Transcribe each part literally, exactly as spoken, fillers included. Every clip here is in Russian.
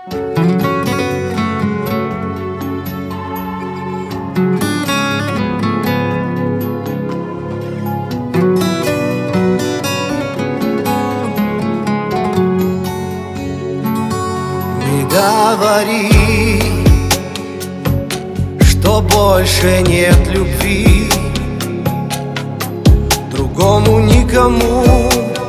Не говори, что больше нет любви, другому никому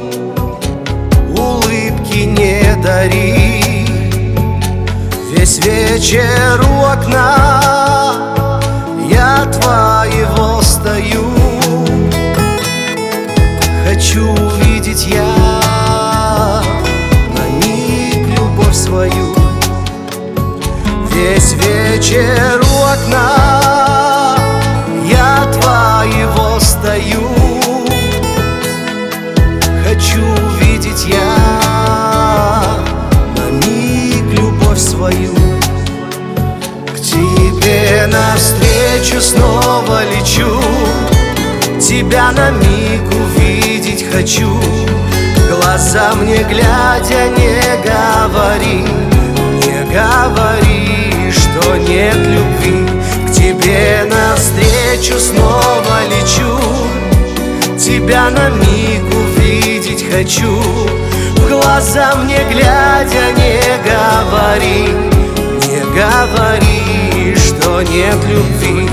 улыбки не дари. Весь вечер у окна я твоего стою, хочу увидеть я на миг любовь свою. Весь вечер у окна я твоего стою, хочу увидеть я на миг любовь свою. К тебе навстречу снова лечу, тебя на миг увидеть хочу. В глаза мне глядя не говори, не говори, что нет любви. К тебе навстречу снова лечу, тебя на миг увидеть хочу. В глаза мне глядя не говори, не говори, что нет любви.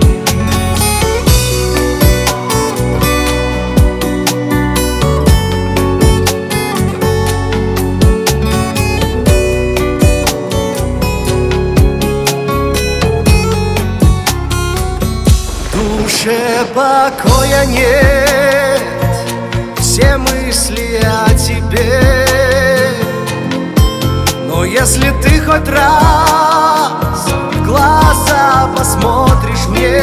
В душе покоя нет, все мысли о тебе. Но если ты хоть раз в глаза посмотришь мне,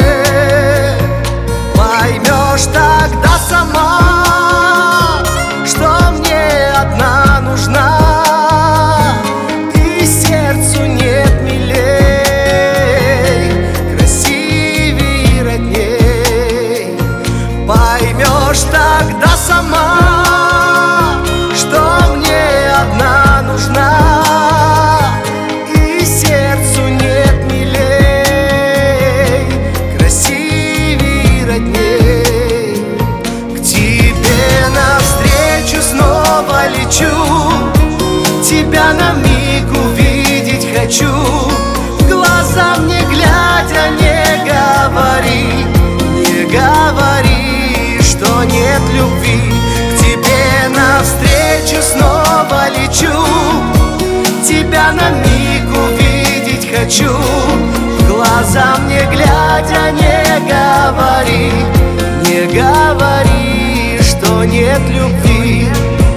поймешь тогда сама, что мне одна нужна, и сердцу нет милей, красивей и родней. Поймешь тогда сама, что мне одна нужна, и сердцу нет милей, красивей и родней. К тебе навстречу снова лечу, тебя на миг увидеть хочу. В глаза мне глядя не говори, не говори, что нет любви. К тебе навстречу снова лечу, тебя на миг увидеть хочу. В глаза мне глядя не говори, не говори, что нет любви.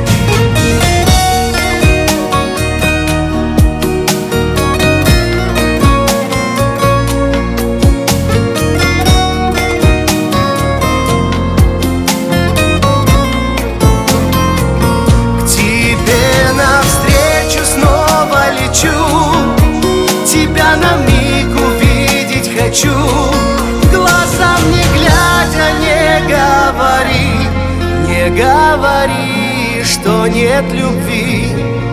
Тебя на миг увидеть хочу. В глаза мне глядя не говори, не говори, что нет любви.